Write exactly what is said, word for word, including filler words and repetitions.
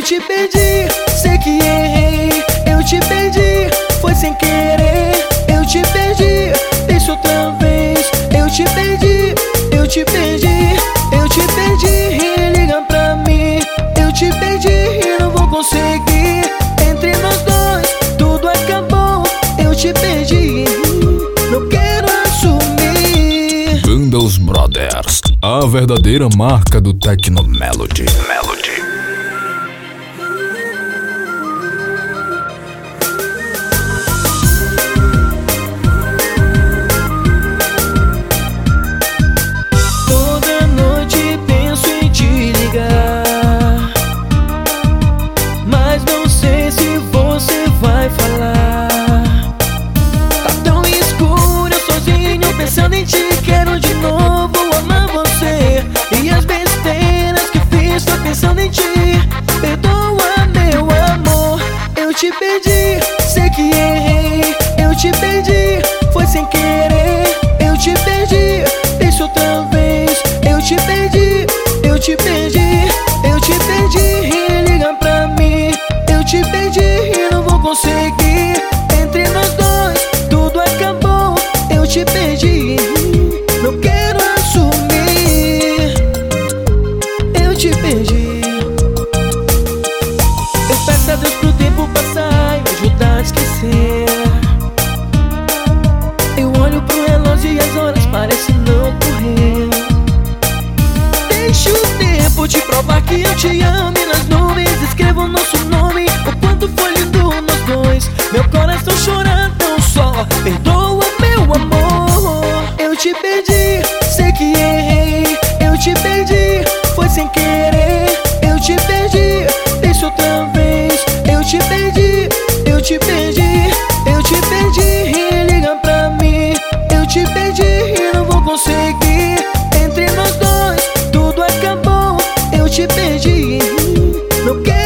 te perdi, sei que errei. Eu te perdi, foi sem querer. Eu te perdi, pensa outra vez. Eu te perdi, eu te perdi. Eu te perdi, liga pra mim. Eu te perdi e não vou conseguir. Entre nós dois, tudo acabou. Eu te perdi, não quero assumir. Banda Os Brothers, a verdadeira marca do Techno Melody. Melody. Toda noite penso em te ligar, mas não sei se você vai falar. Tá tão escuro, eu sozinho pensando em ti. Quero de novo amar você, e as besteiras que fiz tô pensando em ti. Perdoa meu amor, eu te perdi, sei que errei. Eu te perdi, foi sem querer. Eu te perdi, pensa outra vez. Eu te perdi, eu te perdi. Eu te perdi, liga pra mim. Eu te perdi e não vou conseguir. Entre nós dois, tudo acabou. Eu te perdi, não quero assumir. Eu te perdi. Eu peço a Deus pro tempo passar e me ajudar a esquecer. Eu olho pro relógio e as horas parecem não correr. Deixa o tempo te provar que eu te amo. E nas nuvens escrevo o nosso nome. O quanto foi lindo nós dois. Meu coração chora tão só. Perdoa meu amor. Eu te perdi, sei que errei. Eu te perdi, foi sem querer. Eu te perdi, pensa outra vez. Eu te perdi, eu te perdi. Eu te perdi, liga pra mim. Eu te perdi e não vou conseguir. Entre nós dois, tudo acabou. Eu te perdi, não quero